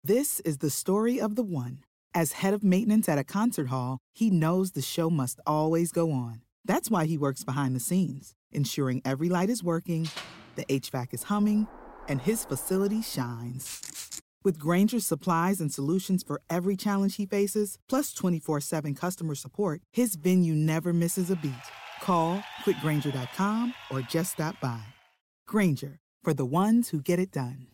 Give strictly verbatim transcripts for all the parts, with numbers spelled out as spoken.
This is the story of the one. As head of maintenance at a concert hall, he knows the show must always go on. That's why he works behind the scenes, ensuring every light is working, the H V A C is humming, and his facility shines. With Grainger's supplies and solutions for every challenge he faces, plus twenty-four seven customer support, his venue never misses a beat. Call quick grainger dot com or just stop by. Grainger, for the ones who get it done.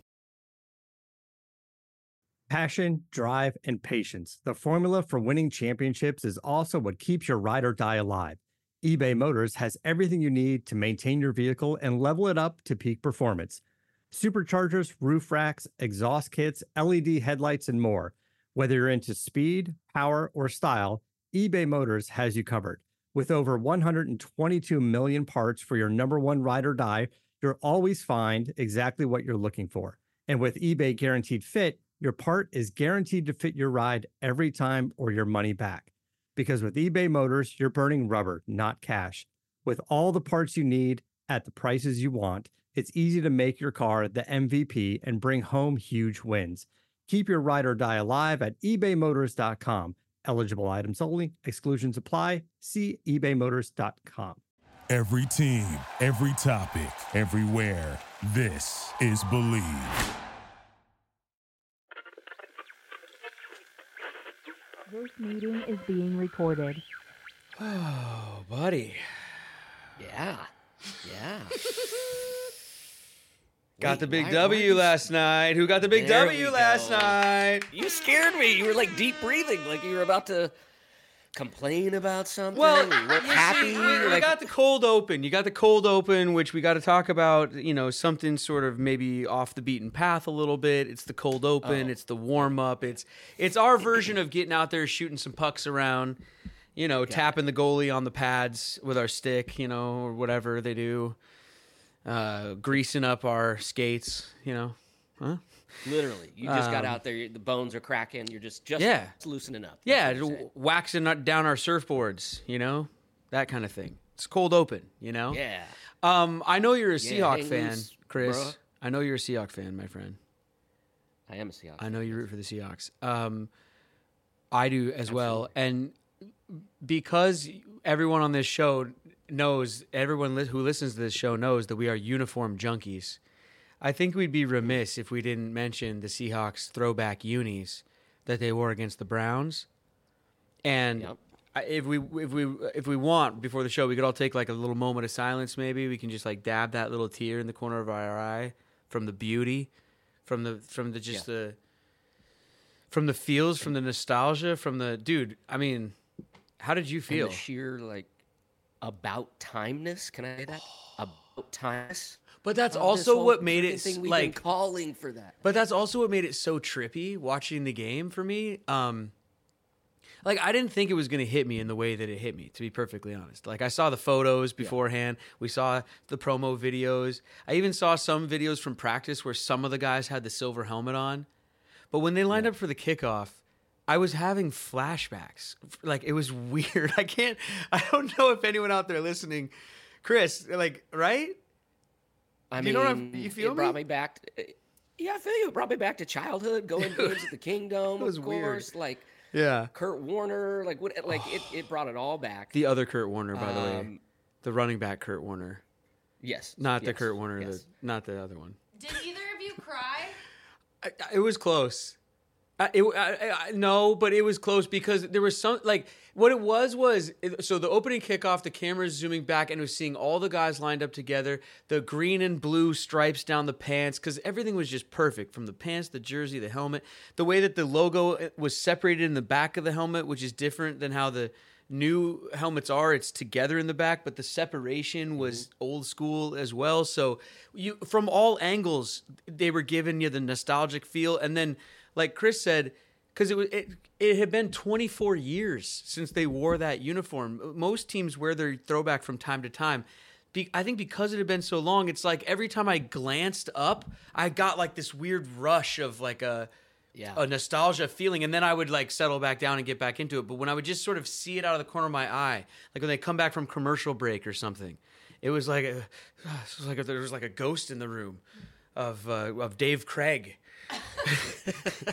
Passion, drive, and patience. The formula for winning championships is also what keeps your ride or die alive. eBay Motors has everything you need to maintain your vehicle and level it up to peak performance. Superchargers, roof racks, exhaust kits, L E D headlights, and more. Whether you're into speed, power, or style, eBay Motors has you covered. With over one hundred twenty-two million parts for your number one ride or die, you'll always find exactly what you're looking for. And with eBay Guaranteed Fit, your part is guaranteed to fit your ride every time or your money back. Because with eBay Motors, you're burning rubber, not cash. With all the parts you need at the prices you want, it's easy to make your car the M V P and bring home huge wins. Keep your ride or die alive at ebay motors dot com. Eligible items only. Exclusions apply. See ebay motors dot com. Every team, every topic, everywhere. This is Believe. This meeting is being recorded. Oh, buddy. Yeah. Yeah. Got Wait, the big why- W why- last night. Who got the big There W we last go. night? You scared me. You were like deep breathing, like you were about to complain about something. Well, you weren't you happy. see, we, we like, got the cold open. You got the cold open, which we got to talk about, you know, something sort of maybe off the beaten path a little bit. It's the cold open. Oh. It's the warm up. It's it's our version of getting out there, shooting some pucks around, you know, tapping the goalie on the pads with our stick, you know, or whatever they do, uh, greasing up our skates, you know, huh? literally, you just got Um, out there. The bones are cracking. You're just just Yeah. loosening up. That's Yeah, what you're w- saying. waxing not- down our surfboards, you know, that kind of thing. It's cold open, you know. Yeah. Um, I know you're a Yeah, Seahawk hang fan, loose, Chris. bruh. I know you're a Seahawk fan, my friend. I am a Seahawks. I know you root for the Seahawks. Um, I do as well, and because everyone on this show knows, everyone li- who listens to this show knows that we are uniform junkies. I think we'd be remiss if we didn't mention the Seahawks throwback unis that they wore against the Browns. And Yep. I- if we if we if we want before the show, we could all take like a little moment of silence. Maybe we can just like dab that little tear in the corner of our eye from the beauty, from the from the just Yeah. the from the feels, from the nostalgia, from the dude. I mean, how did you And feel? the sheer like about timeness. Can I say that? About timeness. But that's of this also whole what made freaking it thing we've been like. calling for that. But that's also what made it so trippy watching the game for me. Um, like I didn't think it was going to hit me in the way that it hit me, to be perfectly honest. Like I saw the photos beforehand. We saw the promo videos. I even saw some videos from practice where some of the guys had the silver helmet on. But when they lined up for the kickoff, I was having flashbacks. Like it was weird. I can't, I don't know if anyone out there listening, Chris, like, right? I Do mean, you know what I'm- you feel it brought me? me back. To, yeah, I feel you. It brought me back to childhood, going games at the Kingdom, It was of weird. course. Like Yeah. Kurt Warner, like what? Like it, it brought it all back. The other Kurt Warner, by the way. Um, The running back Kurt Warner. Yes, Not the yes, Kurt Warner, yes. the, not the other one. Did either of you cry? I, I- it was close. I, it, I, I, no, but it was close because there was some, like, what it was was, it- so the opening kickoff, the camera's zooming back and it was seeing all the guys lined up together, the green and blue stripes down the pants, because everything was just perfect, from the pants, the jersey, the helmet, the way that the logo was separated in the back of the helmet, which is different than how the new helmets are. It's together in the back, but the separation was old school as well. So you, from all angles, they were giving you the nostalgic feel. And then, like Chris said, because it was it, it had been twenty-four years since they wore that uniform. Most teams wear their throwback from time to time. Be, I think because it had been so long, it's like every time I glanced up, I got like this weird rush of like a Yeah. a nostalgia feeling, and then I would like settle back down and get back into it. But when I would just sort of see it out of the corner of my eye, like when they come back from commercial break or something, it was like a, it was like a, there was like a ghost in the room of uh, of Dave Craig.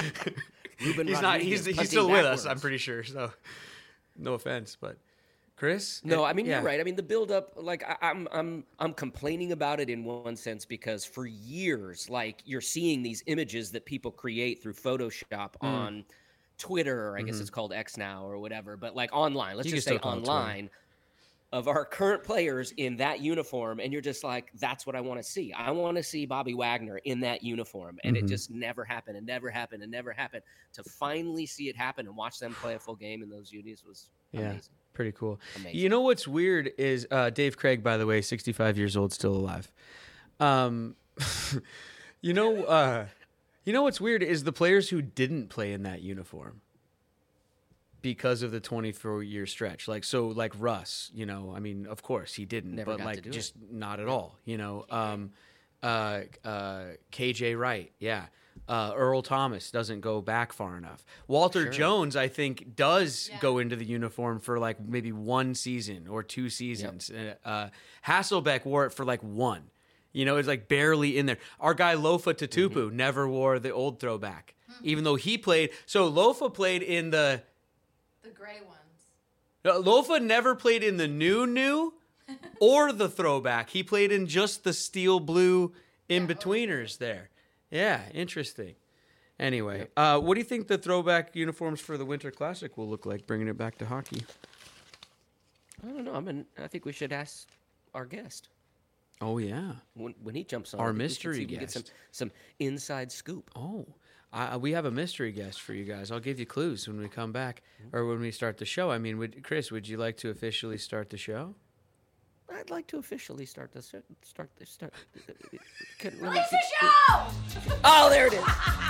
Ruben he's Rodriguez not. He's he's punting still with backwards. us. I'm pretty sure. So, no offense, but Chris. No, it- I mean yeah. you're right. I mean the build up, like I, I'm, I'm, I'm complaining about it in one sense because for years, like you're seeing these images that people create through Photoshop Mm. on Twitter, or I guess Mhm. it's called X now or whatever, but like online. Let's You can just still say call it Twitter. online of our current players in that uniform, and you're just like, that's what I want to see. I want to see Bobby Wagner in that uniform, and Mhm. it just never happened, and never happened, and never happened. To finally see it happen and watch them play a full game in those unis was Yeah. amazing. Pretty cool. Amazing. You know what's weird is uh, Dave Craig, by the way, sixty-five years old, still alive. Um, you know, uh, you know what's weird is the players who didn't play in that uniform because of the twenty-four year stretch. Like so, like Russ. You know, I mean, of course he didn't, Never but got to like do just not at all. You know, um, uh, uh, K J Wright, yeah. Uh, Earl Thomas doesn't go back far enough. Walter Sure. Jones, I think, does Yeah. go into the uniform for like maybe one season or two seasons. Uh, uh, Hasselbeck wore it for like one. You know, it's like barely in there. Our guy Lofa Tatupu Mm-hmm. never wore the old throwback, even though he played. So Lofa played in the. The gray ones. Uh, Lofa never played in the new new or the throwback. He played in just the steel blue in betweeners there. Yeah, interesting. Anyway, uh, what do you think the throwback uniforms for the Winter Classic will look like, bringing it back to hockey? I don't know. I mean, I think we should ask our guest Oh, yeah. when, when he jumps on. Our I think we should mystery see if we can get some guest. some inside scoop. Oh, I, we have a mystery guest for you guys. I'll give you clues when we come back or when we start the show. I mean, would, Chris, would you like to officially start the show? I'd like to officially start this. Start this. Start. Can, let me Release see- the show! Oh, there it is.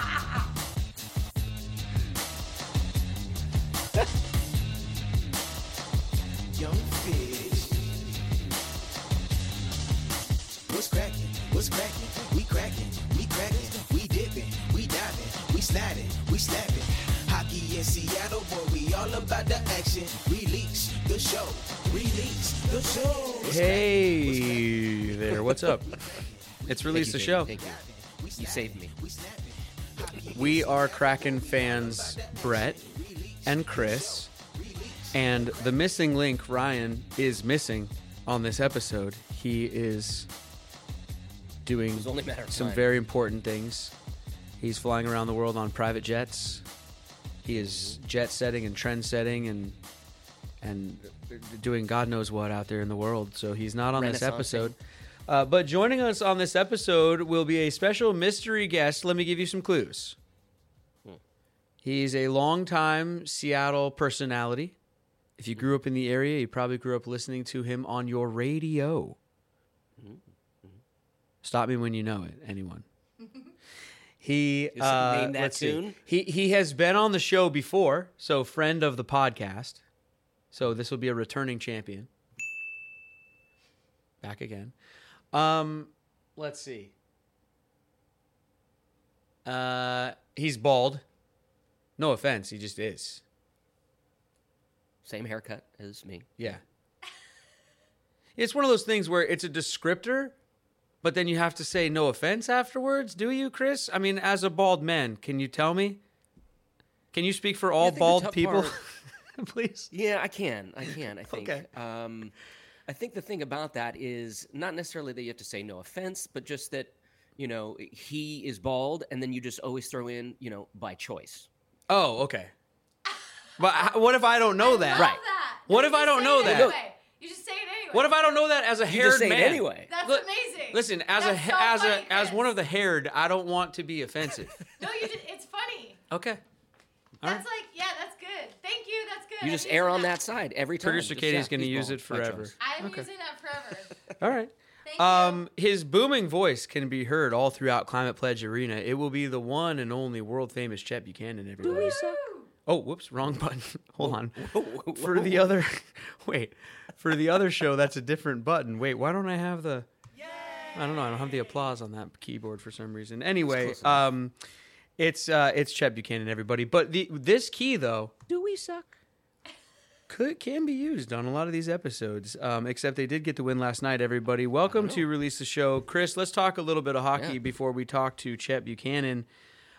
Young fish. What's cracking? What's cracking? We cracking, we cracking, we dipping, we diving, we sliding, we snapping. Hockey in Seattle, boy, we all about the action. Release the show, release the show. What's Hey there, what's up? It's Release the Thank you, Show. Thank you. You saved me. We are Kraken fans, Brett and Chris, and the missing link, Ryan, is missing on this episode. He is doing was only a matter of some time. very important things. He's flying around the world on private jets. He is jet setting and trend setting and and doing God knows what out there in the world. So he's not on this Renaissance episode. Uh, but joining us on this episode will be a special mystery guest. Let me give you some clues. He's a longtime Seattle personality. If you grew up in the area, you probably grew up listening to him on your radio. Stop me when you know it, anyone. He Just uh, name that let's see. tune. He he has been on the show before, so friend of the podcast. So this will be a returning champion. Back again. Um, let's see. Uh, he's bald. No offense, he just is. Same haircut as me. Yeah. It's one of those things where it's a descriptor, but then you have to say no offense afterwards. Do you, Chris? I mean, as a bald man, can you tell me? Can you speak for all I think the bald tough people? part- Please. Yeah, I can. I can. I think. Okay. Um, I think the thing about that is not necessarily that you have to say no offense, but just that, you know, he is bald, and then you just always throw in, you know, by choice. Oh, okay. But h- what if I don't know that? Love Right. that. What You if I just don't say know it that? Anyway. You just say it anyway. What if I don't know that as a You haired just say man? it anyway. That's Look, amazing. Listen, as a That's ha- so as funny, a as Chris. one of the haired, I don't want to be offensive. No, you just, it's funny. Okay. All That's right. like, yeah, that's good. Thank you. That's good. You I'm just using err on that side every time. Producer Just, Katie's yeah, going to he's use bald it by forever. choice. I'm Okay. using that forever. All right. Thank Um, you. his booming voice can be heard all throughout Climate Pledge Arena. It will be the one and only world famous Chet Buchanan. Everybody. Oh, whoops, wrong button. Hold on. For the other, wait, for the other show, that's a different button. Wait, why don't I have the? I don't know. I don't have the applause on that keyboard for some reason. Anyway, close enough. um, it's uh, it's Chet Buchanan. Everybody, but the this key though. Do we suck? Could can be used on a lot of these episodes, um, except they did get the win last night. Everybody, welcome to Release the Show. Chris, let's talk a little bit of hockey Yeah. before we talk to Chet Buchanan.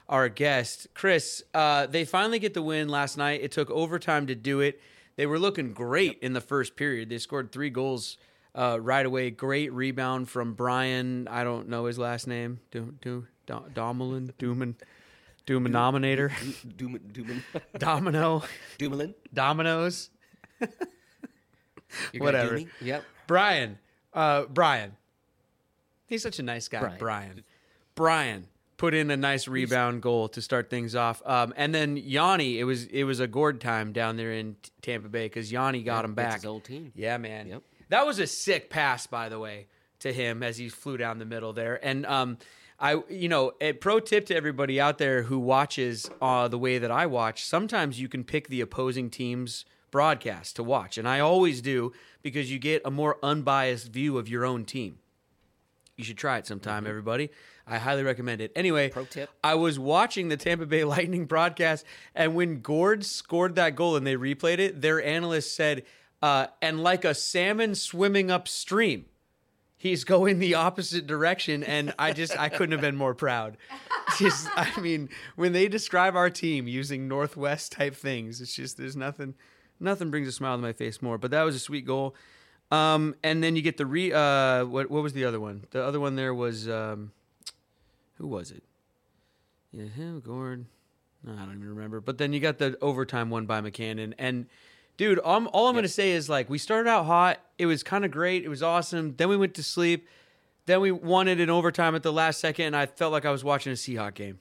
our guest. Chris, uh, they finally get the win last night. It took overtime to do it. They were looking great in the first period. They scored three goals uh, right away. Great rebound from Brian. I don't know his last name. Do, do, do, Domelin? Duman? Dumanominator? Doom, Doom, Domino? Doomalin? Dominoes? You're gonna Whatever. do me? Yep. Brian. Uh, Brian. He's such a nice guy, Brian. Brian. Brian put in a nice rebound goal to start things off. Um, and then Yanni, it was it was a gourd time down there in T- Tampa Bay because Yanni got Yeah, him it's back. his old team. Yeah, man. Yep. That was a sick pass, by the way, to him as he flew down the middle there. And um, I, you know, a pro tip to everybody out there who watches uh, the way that I watch. Sometimes you can pick the opposing team's broadcast to watch, and I always do because you get a more unbiased view of your own team. You should try it sometime, Mm-hmm. everybody. I highly recommend it. Anyway, Pro tip. I was watching the Tampa Bay Lightning broadcast, and when Gord scored that goal and they replayed it, their analyst said, uh, and like a salmon swimming upstream, he's going the opposite direction, and I just, I couldn't have been more proud. Just, I mean, when they describe our team using Northwest type things, it's just, there's nothing, nothing brings a smile to my face more, but that was a sweet goal. Um, and then you get the re, uh, what, what was the other one? The other one there was, um, who was it? Yeah, him, Gord. No, I don't even remember. But then you got the overtime one by McCannon. And, dude, all, I'm, all I'm going to say is, like, we started out hot. It was kind of great. It was awesome. Then we went to sleep. Then we won it in overtime at the last second, and I felt like I was watching a Seahawks game.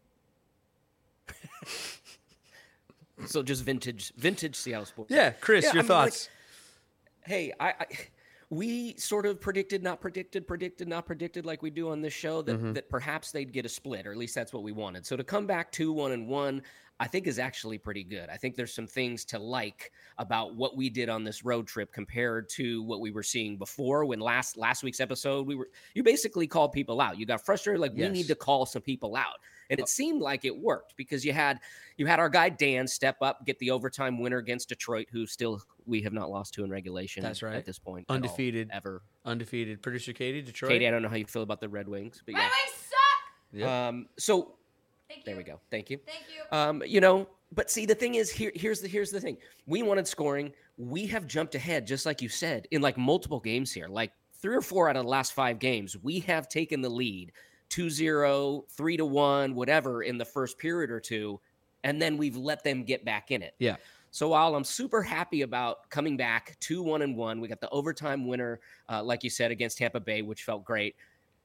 So just vintage, vintage Seattle sports. Yeah, Chris, Yeah, your I mean, thoughts? Like, hey, I, I we sort of predicted, not predicted, predicted, not predicted, like we do on this show, that, Mm-hmm. that perhaps they'd get a split, or at least that's what we wanted. So to come back two, one, and one, I think is actually pretty good. I think there's some things to like about what we did on this road trip compared to what we were seeing before. When last last week's episode, we were you basically called people out. You got frustrated, like Yes. we need to call some people out, and it seemed like it worked because you had you had our guy Dan step up, get the overtime winner against Detroit, who still we have not lost to in regulation. That's right. At this point, at all, Undefeated. ever. Undefeated. Producer Katie, Detroit. Katie, I don't know how you feel about the Red Wings, but Red yeah. Wings suck. Yep. Um, so Thank you. there we go. Thank you. Thank you. Um, you know, but see, the thing is, here, here's the here's the thing. We wanted scoring. We have jumped ahead, just like you said, in like multiple games here. Like three or four out of the last five games, we have taken the lead two zero, three to one, whatever, in the first period or two, and then we've let them get back in it. Yeah. So while I'm super happy about coming back two one and one, we got the overtime winner, uh, like you said, against Tampa Bay, which felt great.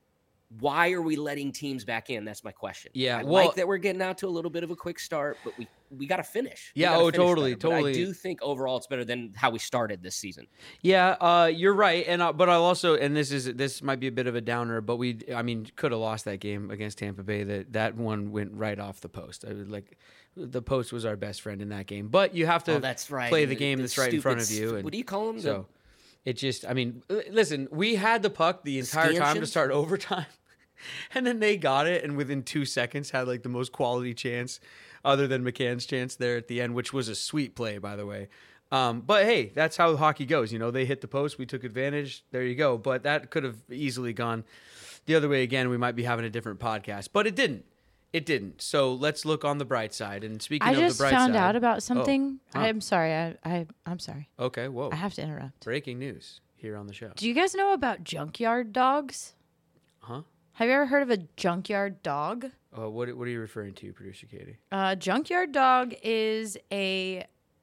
Why are we letting teams back in? That's my question. Yeah, I well- like that we're getting out to a little bit of a quick start, but we we got to finish. We Yeah, gotta oh, finish totally, better. But totally. I do think overall it's better than how we started this season. Yeah, uh, you're right, and uh, but I'll also, and this is this might be a bit of a downer, but we, I mean, could have lost that game against Tampa Bay. That that one went right off the post. I was like, the post was our best friend in that game. But you have to Oh, that's right. play the The- game the that's right in front of stupid you. st- And what do you call 'em? The- So it just, I mean, l- listen, we had the puck the entire time to stanchions? start overtime. And then they got it, and within two seconds had like the most quality chance, other than McCann's chance there at the end, which was a sweet play, by the way. Um, but hey, that's how hockey goes. You know, they hit the post, we took advantage. There you go. But that could have easily gone the other way again. We might be having a different podcast, but it didn't. It didn't. So let's look on the bright side. And speaking I of just the bright found side, out about something. huh. I'm sorry. I, I I'm sorry. okay, whoa, I have to interrupt. breaking news here on the show. Do you guys know about junkyard dogs? Huh? Have you ever heard of a junkyard dog? Uh, what What are you referring to, producer Katie? Uh, junkyard dog is a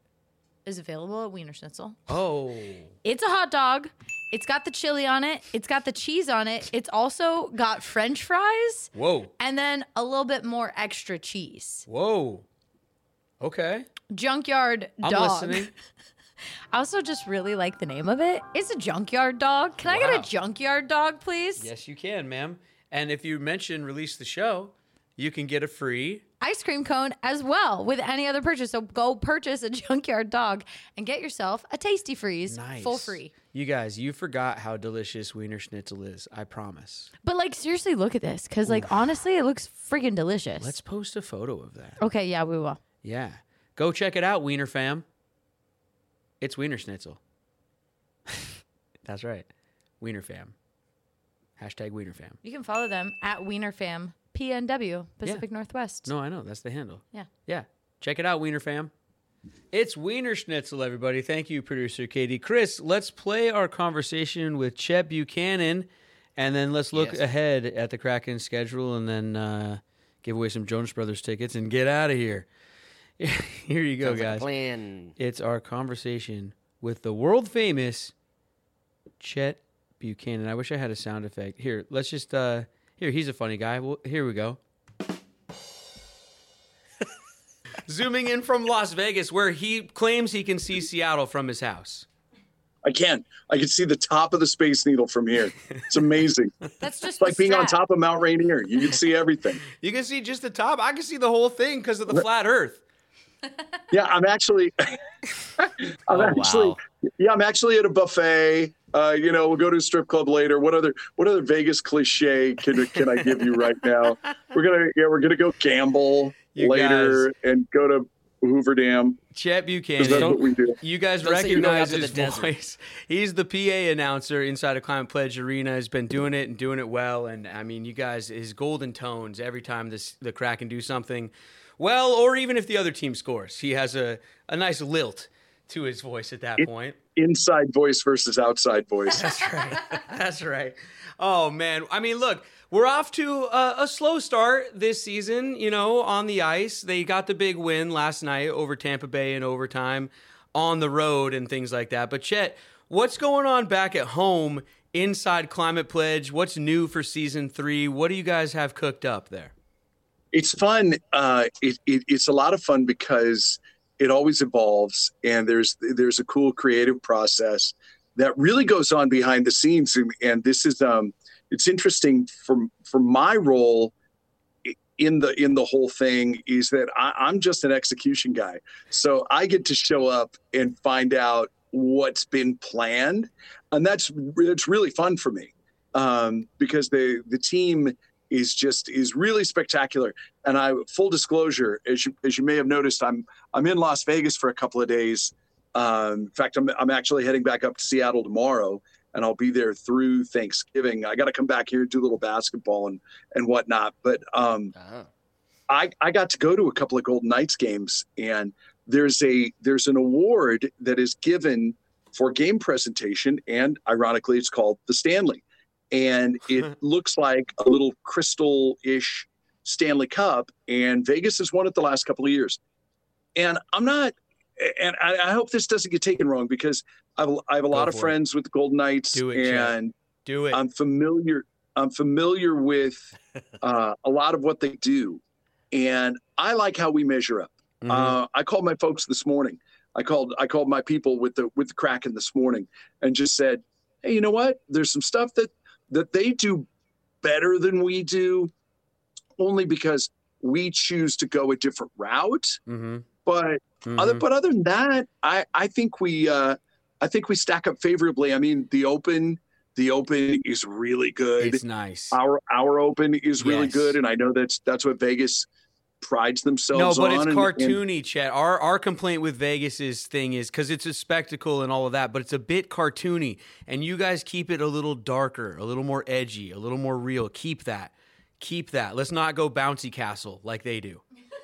is available at Wiener Schnitzel. Oh, It's a hot dog. It's got the chili on it. It's got the cheese on it. It's also got French fries whoa, and then a little bit more extra cheese. whoa. Okay, Junkyard I'm dog. listening. I also just really like the name of it. It's a junkyard dog. Can I Wow. get a junkyard dog, please? Yes, you can, ma'am. And if you mention release the show, you can get a free. Ice cream cone as well with any other purchase. So go purchase a junkyard dog and get yourself a Tasty Freeze Nice. full free. You guys, you forgot how delicious Wiener Schnitzel is. I promise. But like seriously, look at this because like honestly, it looks freaking delicious. Let's post a photo of that. Okay, yeah, we will. Yeah. Go check it out, Wiener fam. It's Wiener Schnitzel. That's right. Wiener fam. Hashtag Wiener fam. You can follow them at Wiener Fam P N W, Pacific Yeah. Northwest. No, I know. That's the handle. Yeah. Yeah. Check it out, Wiener fam. It's Wiener Schnitzel, everybody. Thank you, producer Katie. Chris, let's play our conversation with Chet Buchanan, and then let's look Yes. ahead at the Kraken schedule, and then uh, give away some Jonas Brothers tickets and get out of here. Here you go, Sounds like a guys. plan. It's our conversation with the world famous Chet Buchanan. I wish I had a sound effect. Here, let's just uh here, he's a funny guy. Well, here we go. Zooming in from Las Vegas, where he claims he can see Seattle from his house. I can. I can see the top of the Space Needle from here. It's amazing. That's just It's like the being on strat. top of Mount Rainier. You can see everything. You can see just the top. I can see the whole thing because of the flat Earth. Yeah, I'm actually. I'm Oh, actually. wow. Yeah, I'm actually at a buffet. Uh, you know, we'll go to a strip club later. What other what other Vegas cliche can can I give you right now? We're gonna yeah, we're gonna go gamble You later and go to Hoover Dam. Chet Because that's Buchanan. what we do. You guys Don't say you're going recognize out to his the desert. voice. He's the P A announcer inside of Climate Pledge Arena. Has been doing it and doing it well. And I mean, you guys, his golden tones every time this the Kraken do something well, or even if the other team scores, he has a, a nice lilt to his voice at that It- point. Inside voice versus outside voice. That's right. That's right. Oh, man. I mean, look, we're off to a, a slow start this season, you know, on the ice. They got the big win last night over Tampa Bay in overtime on the road and things like that. But, Chet, what's going on back at home inside Climate Pledge? What's new for season three? What do you guys have cooked up there? It's fun. Uh, it, it, it's a lot of fun because it always evolves, and there's there's a cool creative process that really goes on behind the scenes. And, and this is um, it's interesting for for my role in the in the whole thing is that I, I'm just an execution guy, so I get to show up and find out what's been planned, and that's it's really fun for me um, because the the team is just is really spectacular. And I full disclosure, as you as you may have noticed, I'm I'm in Las Vegas for a couple of days. Um, in fact, I'm I'm actually heading back up to Seattle tomorrow, and I'll be there through Thanksgiving. I got to come back here and do a little basketball and and whatnot. But um, Uh-huh. I I got to go to a couple of Golden Knights games, and there's a there's an award that is given for game presentation, and ironically, it's called the Stanley. And it looks like a little crystal-ish Stanley Cup, and Vegas has won it the last couple of years. And I'm not, and I, I hope this doesn't get taken wrong because I have, I have a lot Go of for friends with the Golden Knights, Do it, Chad. and Do it. I'm familiar. I'm familiar with uh, a lot of what they do, and I like how we measure up. Mhm. Uh, I called my folks this morning. I called I called my people with the with the Kraken this morning, and just said, "Hey, you know what? There's some stuff that that they do better than we do, only because we choose to go a different route. Mhm. But Mhm. other but other than that, I I think we uh, I think we stack up favorably. I mean, the Open the Open is really good. It's nice. Our our Open is really Yes. good, and I know that's that's what Vegas prides No, themselves but on. it's and- and- cartoony, Chet. Our our complaint with Vegas's thing is because it's a spectacle and all of that, but it's a bit cartoony, and you guys keep it a little darker, a little more edgy, a little more real. Keep that, keep that. Let's not go bouncy castle like they do.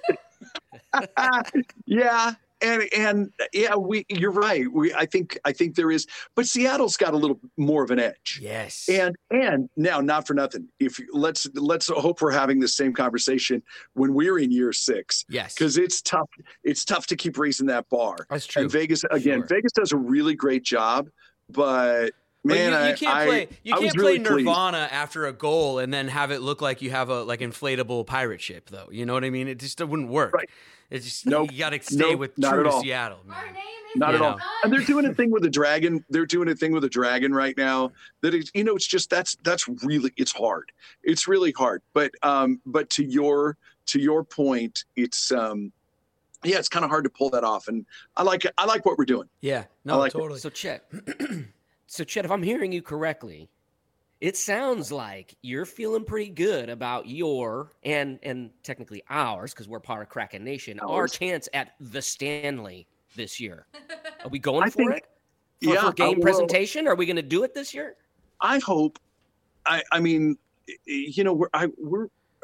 yeah, and and yeah, we you're right. We I think I think there is, but Seattle's got a little more of an edge. Yes. And and now, not for nothing. If you- let's let's hope we're having the same conversation when we're in year six, Yes. because it's tough. It's tough to keep raising that bar. That's true. And Vegas again. Sure. Vegas does a really great job, but But man, you, you I- can't I, play you I was can't play really pleased. Nirvana after a goal and then have it look like you have a like inflatable pirate ship, though. You know what I mean? It just wouldn't work. Right. It's just Nope. you got to stay Nope. with Not true at to all. Seattle, man. Our name is Not You at all. know. And they're doing a thing with the dragon. They're doing a thing with the dragon right now. That is, you know, it's just that's that's really it's hard. It's really hard. But um, but to your to your point, it's um, yeah, it's kind of hard to pull that off. And I like it. I like what we're doing. Yeah. I No, like it. totally. So Chet, so Chet, if I'm hearing you correctly, it sounds like you're feeling pretty good about your and and technically ours, because we're part of Kraken Nation, our Ours. chance at the Stanley this year. Are we going I for think- it? For, yeah, for uh, game well- presentation? Are we going to do it this year? I hope. I I mean, you know, we're I we're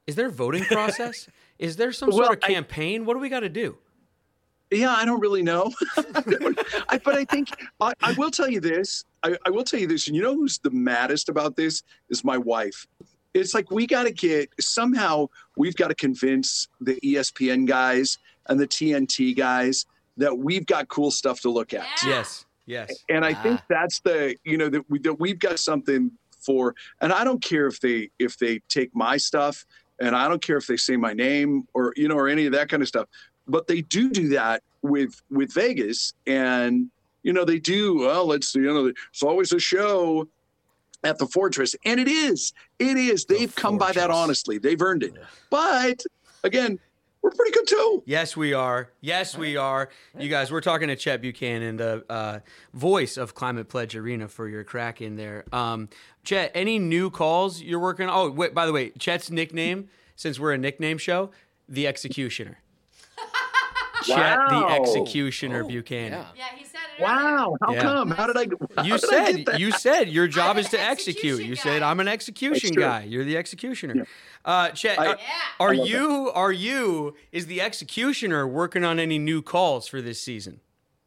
Is there a voting process? Is there some Well, sort of I- campaign? What do we got to do? Yeah, I don't really know. I, but I think I, I will tell you this. I, I will tell you this. And you know who's the maddest about this is my wife. It's like we got to get somehow we've got to convince the E S P N guys and the T N T guys that we've got cool stuff to look at. Yeah. Yes. Yes. And I think that's the you know that we that we've got something for. And I don't care if they if they take my stuff, and I don't care if they say my name or you know or any of that kind of stuff. But they do do that with with Vegas, and you know they do. Well, let's you know, it's always a show at the Fortress, and it is. It is. They've come by that Fortress. honestly. They've earned it. But again, we're pretty good too. Yes, we are. Yes, we are. You guys, we're talking to Chet Buchanan, the uh, voice of Climate Pledge Arena for your crack in there. Um, Chet, any new calls you're working on? Oh, wait, by the way, Chet's nickname, since we're a nickname show, the Executioner. Chet the Wow. Executioner Oh, Buchanan. yeah. Yeah, he said it. Wow. How Yeah. come? How did I? How You did I get said that? you said your job I'm is to an execute. execution You guy. said I'm an execution That's true. guy. You're the executioner. Yeah. Uh, Chet, I- are, are I love you are you is the executioner working on any new calls for this season?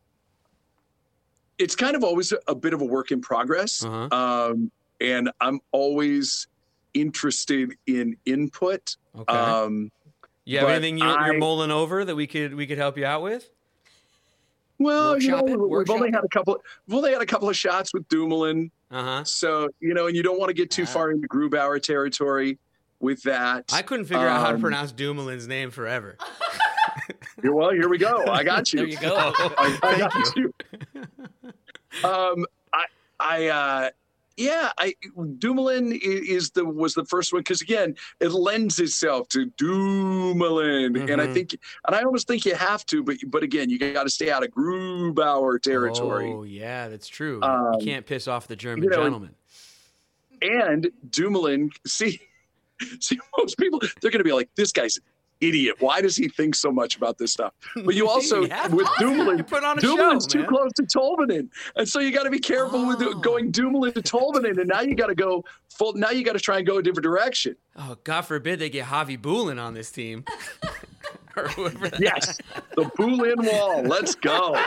It's kind of always a, a bit of a work in progress, Uh-huh. um, and I'm always interested in input. Okay. Um, you have but anything you're, you're I- mulling over that we could we could help you out with? well, you know, Workshop it, we've workshop only it. had a couple. We've only had a couple of shots with Dumoulin. Uh huh. So, you know, and you don't want to get too Ah. far into Grubauer territory with that. I couldn't figure out how to Um, pronounce Dumoulin's name forever. Yeah, well, here we go. I got you. There you go. I, I Thank got you. um, I, I, uh, yeah, I Dumoulin i- is the was the first one because again, it lends itself to Dumoulin, and I Mhm. think, and I almost think you have to, but but again, you got to stay out of Grubauer territory. Oh yeah, that's true. Um, you can't piss off the German you know, gentleman. And Dumoulin, see, see, most people they're going to be like, this guy's an idiot. Why does he think so much about this stuff? But you also Yeah. with Dumoulin, You put on a Dumoulin's show, too man. close to Tolvanen, and so you got to be careful Oh. with going Dumoulin to Tolvanen, and now you got to go full. Now you got to try and go a different direction. Oh, God forbid they get Javi Bulin on this team. Or whoever that- Yes, the Boulin wall. Let's go.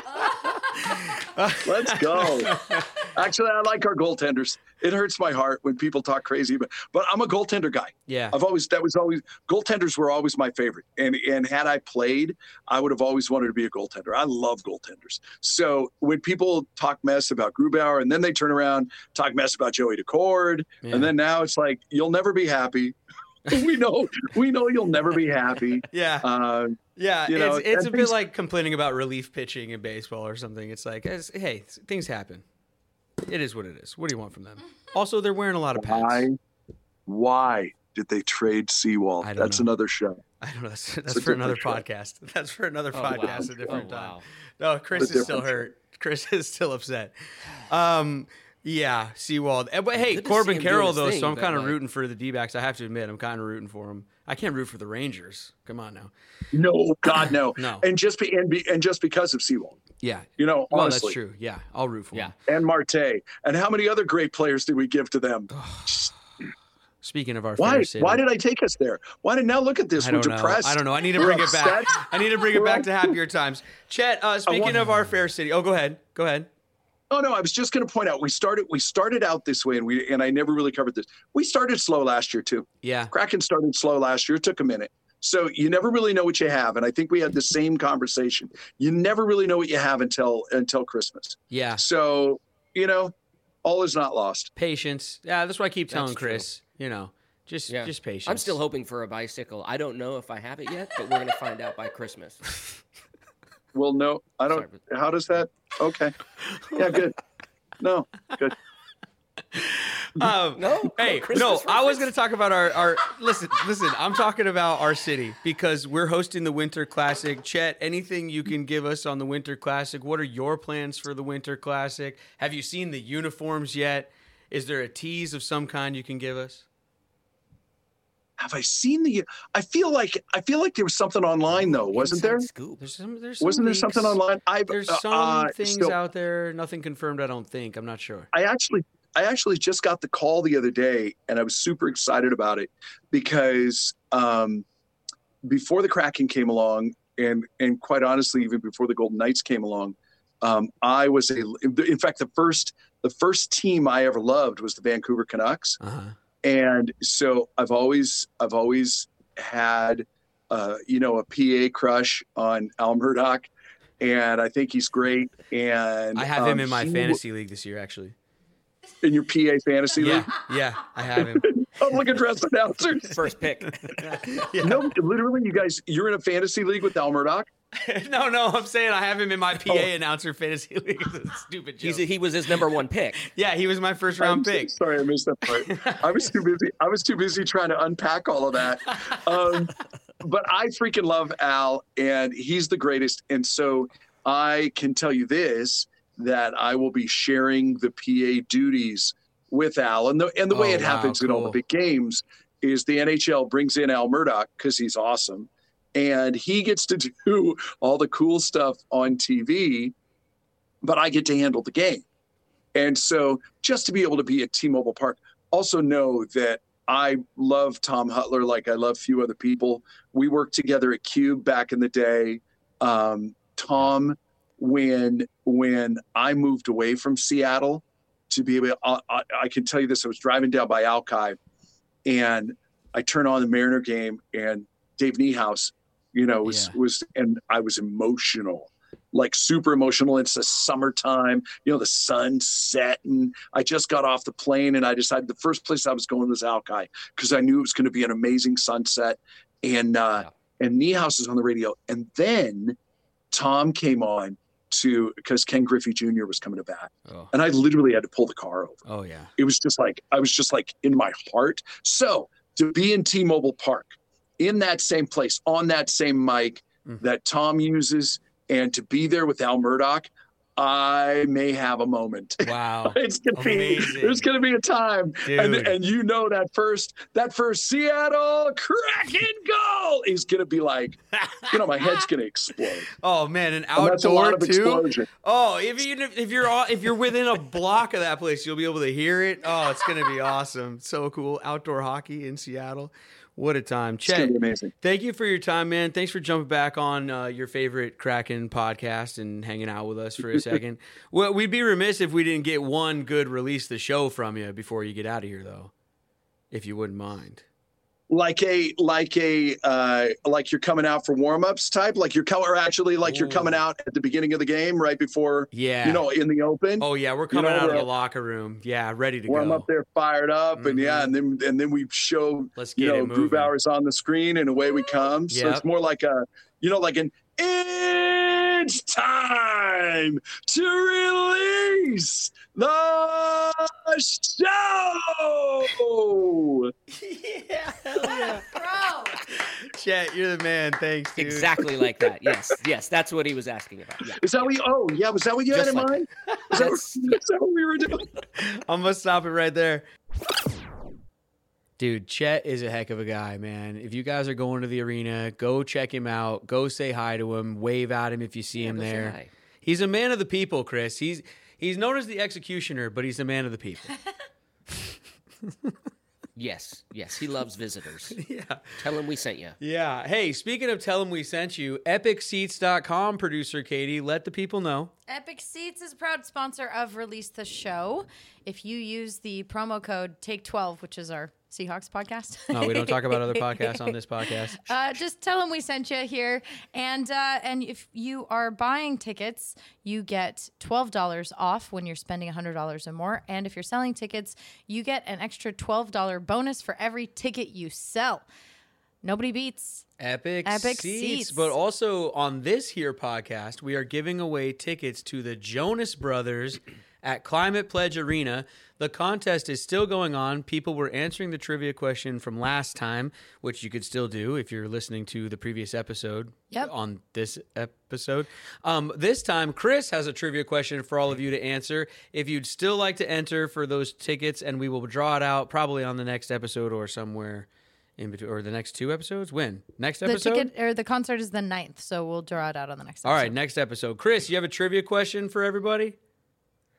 Let's go. Actually, I like our goaltenders. It hurts my heart when people talk crazy, but but I'm a goaltender guy. Yeah. I've always that was always goaltenders were always my favorite. And and had I played, I would have always wanted to be a goaltender. I love goaltenders. So when people talk mess about Grubauer and then they turn around, talk mess about Joey Decord, Yeah. and then now it's like you'll never be happy. we know we know you'll never be happy. Yeah. Uh, Yeah, you know, it's, it's and a bit things- like complaining about relief pitching in baseball or something. It's like, it's, hey, things happen. It is what it is. What do you want from them? Also, they're wearing a lot of pads. why why did they trade Seawald? I don't That's know. another show. I don't know. That's, that's a for another different podcast. That's for another Oh, wow. podcast, a different Oh, time. wow. No, Chris A is still different hurt. Chris is still upset. Um, yeah, Seawald. Eh, But hey, Good to see Corbin him doing Carroll his though, thing, so I'm but, kind of like- rooting for the D-backs. I have to admit, I'm kind of rooting for him. I can't root for the Rangers. Come on now. No, God, no. No. And just be and be and just because of Seawald. Yeah. You know, Well, honestly. that's true. Yeah, I'll root for Yeah. him. And Marte. And how many other great players did we give to them? Speaking of our Why? fair city, Why did I take us there? Why did now look at this? I We're don't know. depressed. I don't know. I need to We're bring it back. upset. I need to bring it We're back all- to happier times. Chet, uh, speaking want- of our fair city. Oh, go ahead. Go ahead. Oh no, I was just going to point out we started we started out this way, and we and I never really covered this. We started slow last year too. Yeah. Kraken started slow last year. It took a minute. So you never really know what you have, and I think we had the same conversation. You never really know what you have until until Christmas. Yeah. So you know, all is not lost. Patience. Yeah, that's what I keep telling That's true. Chris. You know, just Yeah. just patience. I'm still hoping for a bicycle. I don't know if I have it yet, but we're gonna find out by Christmas. Well, no, I don't. Sorry, How does that? Okay. Yeah, good. No, good. Um, No? Hey, Christmas no, I was reference? going to talk about our, our listen, listen, I'm talking about our city because we're hosting the Winter Classic. Chet, anything you can give us on the Winter Classic? What are your plans for the Winter Classic? Have you seen the uniforms yet? Is there a tease of some kind you can give us? Have I seen the? I feel like I feel like there was something online though, wasn't Inside there? Scoop. There's some, there's some Wasn't there leaks. something online? I There's uh, some uh, things still- out there, nothing confirmed, I don't think. I'm not sure. I actually, I actually just got the call the other day, and I was super excited about it because um, before the Kraken came along, and and quite honestly, even before the Golden Knights came along, um, I was a. In fact, the first the first team I ever loved was the Vancouver Canucks, Uh-huh. and so I've always I've always had uh, you know a P A crush on Al Murdoch, and I think he's great. And I have him um, in my he- fantasy league this year, actually. in your P A fantasy Yeah, league. yeah, I have him. Public address announcers. First pick. No, literally, you guys, you're in a fantasy league with Al Murdoch. no, no, I'm saying I have him in my P A announcer fantasy league. It's a stupid joke. He's, he was his number one pick. yeah, he was my first round I'm so pick. sorry, I missed that part. I was too busy. I was too busy trying to unpack all of that. Um, but I freaking love Al, and he's the greatest. And so I can tell you this: that I will be sharing the P A duties with Al. And the and the way Oh, it wow, happens in all the cool. big games is the N H L brings in Al Murdoch because he's awesome, and he gets to do all the cool stuff on T V, but I get to handle the game. And so just to be able to be at T-Mobile Park, also know that I love Tom Hutler like I love few other people. We worked together at Cube back in the day. Um, Tom, when when I moved away from Seattle to be able, I, I, I can tell you this: I was driving down by Alki, and I turn on the Mariner game, and Dave Niehaus, you know, was Yeah. was, and I was emotional, like super emotional. It's the summertime, you know, the sun's setting. I just got off the plane, and I decided the first place I was going was Alki because I knew it was going to be an amazing sunset, and uh, and Niehaus is on the radio, and then Tom came on to because Ken Griffey Junior was coming to bat. Oh. And I literally had to pull the car over. oh yeah. It was just like, I was just like in my heart. So to be in T-Mobile Park, in that same place, on that same mic Mhm. that Tom uses, and to be there with Al Murdoch, I may have a moment. Wow. It's gonna be, Amazing. there's gonna be a time, and Dude. and you know that first that first Seattle Kraken goal is gonna be like, you know, my head's gonna explode. Oh man, an And that's a lot outdoor of too. explosion. Oh, if you if you're all, if you're within a block of that place, you'll be able to hear it. Oh, it's gonna be awesome. So cool. Outdoor hockey in Seattle. What a time. It's gonna Chet, be amazing. thank you for your time, man. Thanks for jumping back on uh, your favorite Kraken podcast and hanging out with us for a second. Well, we'd be remiss if we didn't get one good release the show from you before you get out of here, though, if you wouldn't mind. Like a like a uh, like you're coming out for warm-ups type, like you're coming, or actually like you're coming Ooh. out at the beginning of the game, right before, Yeah. you know, in the open. Oh yeah, we're You coming know, out of we're- the locker room. Yeah, ready to Where I'm go. up there fired up, and yeah, Mhm. and then and then we show Let's you get know it moving. Grubauer's on the screen, and away we come. So Yep. it's more like a you know like an it's time to release the show. yeah, hell yeah. Bro. Chet, you're the man. Thanks, dude. Exactly like that. Yes, yes, that's what he was asking about. Yeah. Is that what? You, oh yeah, was that what you Just had in like mind? Is that, That's- is that what we were doing? I'm gonna stop it right there. Dude, Chet is a heck of a guy, man. If you guys are going to the arena, go check him out. Go say hi to him. Wave at him if you see him go say there. hi. He's a man of the people, Chris. He's he's known as the executioner, but he's a man of the people. Yes, yes, he loves visitors. yeah. Tell him we sent you. Yeah. Hey, speaking of tell him we sent you, epic seats dot com, producer Katie, let the people know. Epic Seats is a proud sponsor of Release the Show. If you use the promo code take twelve, which is our Seahawks podcast. No, we don't talk about other podcasts on this podcast. Uh, just tell them we sent you here, and uh, and if you are buying tickets, you get twelve dollars off when you're spending one hundred dollars or more, and if you're selling tickets, you get an extra twelve dollars bonus for every ticket you sell. Nobody beats Epic, Epic seats. Seats. But also on this here podcast, we are giving away tickets to the Jonas Brothers at Climate Pledge Arena. The contest is still going on. People were answering the trivia question from last time, which you could still do if you're listening to the previous episode Yep. on this episode. Um, this time, Chris has a trivia question for all of you to answer. If you'd still like to enter for those tickets, and we will draw it out probably on the next episode or somewhere in between, or the next two episodes. When? Next the episode? ticket, or the concert is the ninth, so we'll draw it out on the next. All episode. right, next episode. Chris, you have a trivia question for everybody?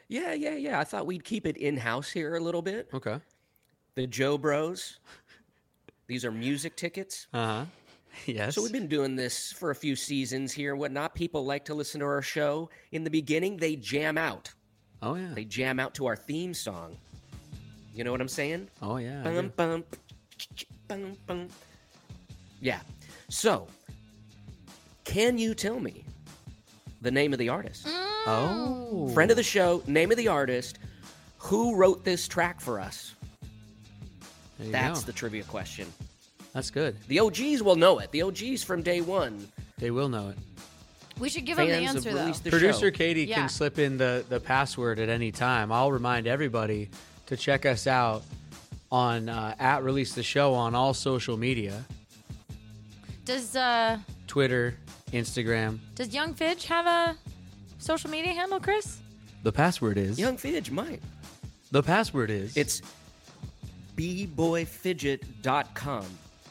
Yeah, yeah, yeah. I thought we'd keep it in-house here a little bit. Okay. The Joe Bros. These are music tickets. Uh-huh. Yes. So we've been doing this for a few seasons here and whatnot. People like to listen to our show. In the beginning, they jam out. Oh, yeah. They jam out to our theme song. You know what I'm saying? Oh, yeah. I Bum, do. bum, bum, bum. Yeah. So, can you tell me the name of the artist? Oh. Friend of the show, name of the artist. Who wrote this track for us? There you That's go. the trivia question. That's good. The O Gs will know it. The O Gs from day one. They will know it. We should give them the Fans have answer, though. released the Producer show. Katie Yeah. can slip in the, the password at any time. I'll remind everybody to check us out on uh, at Release the Show on all social media. Does uh Twitter, Instagram. does Young Fidge have a social media handle, Chris? The password is... Young Fidge might. The password is... It's b boy fidget dot com.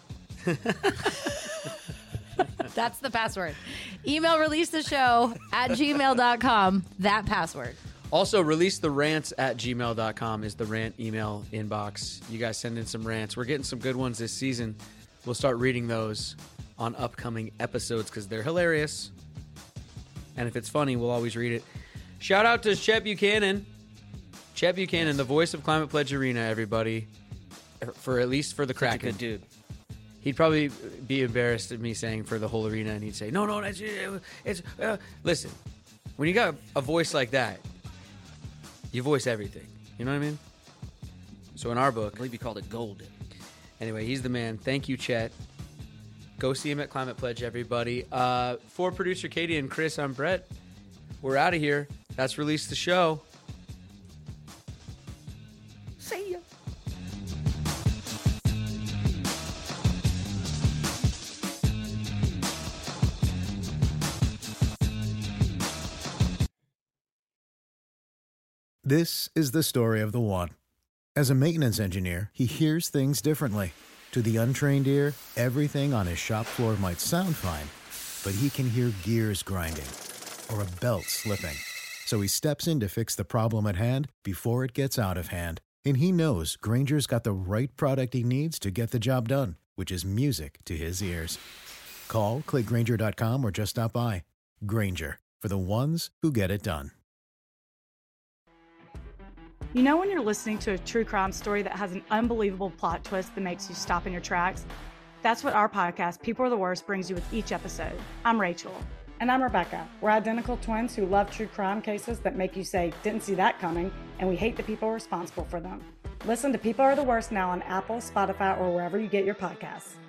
That's the password. Email release the show at gmail dot com. That password. Also, release the rants at gmail dot com is the rant email inbox. You guys send in some rants. We're getting some good ones this season. We'll start reading those on upcoming episodes because they're hilarious. And if it's funny, we'll always read it. Shout out to Chet Buchanan. Chet Buchanan, the voice of Climate Pledge Arena, everybody. For at least for the Such a Kraken. good dude. He'd probably be embarrassed at me saying for the whole arena, and he'd say, no, no, that's it's. Uh. Listen, when you got a voice like that, you voice everything. You know what I mean? So in our book, I believe you called it golden. anyway, he's the man. Thank you, Chet. Go see him at Climate Pledge, everybody. Uh, for producer Katie and Chris, I'm Brett. We're out of here. That's Release the Show. See ya. This is the story of the one. As a maintenance engineer, he hears things differently. To the untrained ear, everything on his shop floor might sound fine, but he can hear gears grinding or a belt slipping. So he steps in to fix the problem at hand before it gets out of hand. And he knows Granger's got the right product he needs to get the job done, which is music to his ears. Call, click Granger dot com, or just stop by. Granger, for the ones who get it done. You know when you're listening to a true crime story that has an unbelievable plot twist that makes you stop in your tracks? That's what our podcast, People Are the Worst, brings you with each episode. I'm Rachel. And I'm Rebecca. We're identical twins who love true crime cases that make you say, didn't see that coming, and we hate the people responsible for them. Listen to People Are the Worst now on Apple, Spotify, or wherever you get your podcasts.